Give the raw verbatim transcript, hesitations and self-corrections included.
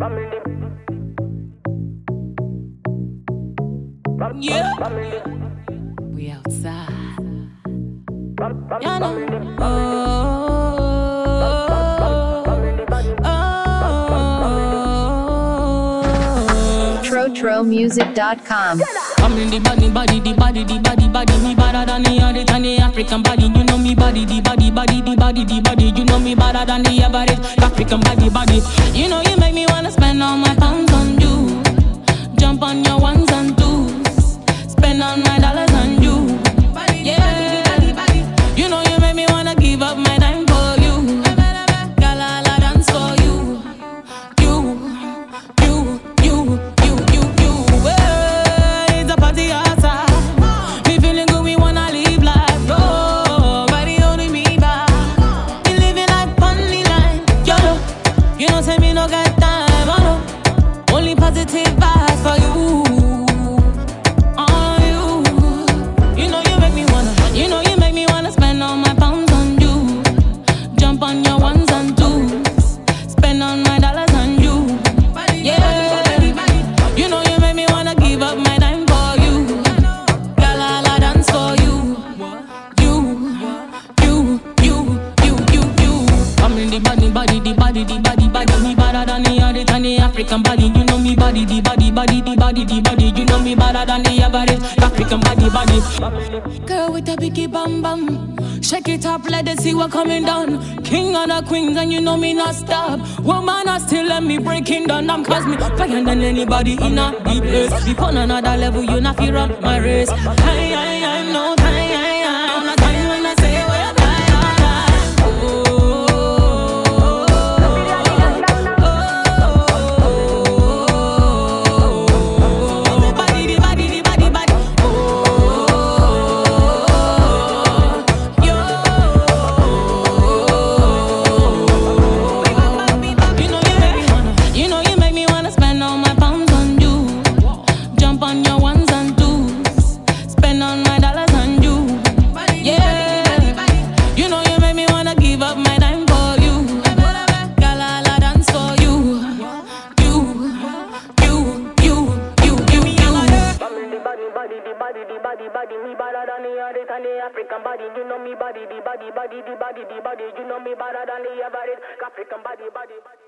Yeah, we outside. You know. Oh, oh. Trotro Music dot com. I'm in the body, body, the body, the body, body. Me better than the other, than the African body. You know me body, the body, body, the body, the body. You know me better than the average African body, body. You know you make me wanna spend all my pounds on you. Jump on your ones and twos. Spend all my dollars on you. Yeah. You know you make me wanna give up my time for you. Girl, I'll dance for you. You, you, you, you, you, you. Hey, it's a party outside. Me feeling good, we wanna live life. Oh, body holding me back. We living like funny line. Yo, you know say me no got time. Oh no, only positive vibes for you. On you. You know you make me wanna. You know you make me wanna spend all my pounds on you. Jump on your ones and twos. Spend all my dollars on you. Yeah. You know you make me wanna give up my time for you. Girl, I'll dance for you. You, you, you, you, you, you. I'm in the body, body, the body, the body, body. Me better than the other, than the African body. You know me body, the body, body, the body, the body. You know me better than the average African body, body. Girl with a biggie bam bam. Shake it up, let them see what coming down. King of the queens and you know me not stop. Woman I still let me breaking down. I'm cause me fire than anybody in a deep place. Deep on another level, you not feel run my race. I, I, I'm no time, I, I'm not time when I say what I, I, oh, body, the body, the body, body. Oh, yo. You know you make me wanna. You know you make me wanna spend all my pounds on you. Jump on your ones and twos. Spend all my dollars on you. Yeah. You know you make me wanna give up my time for you. Girl, I'll dance for you. You, you, you, you, you, you. The body, body, the body, the body, body, me better than the other, than the African body. You know me body, the body, body, the body, the body. You know me better than the average African body, body, body.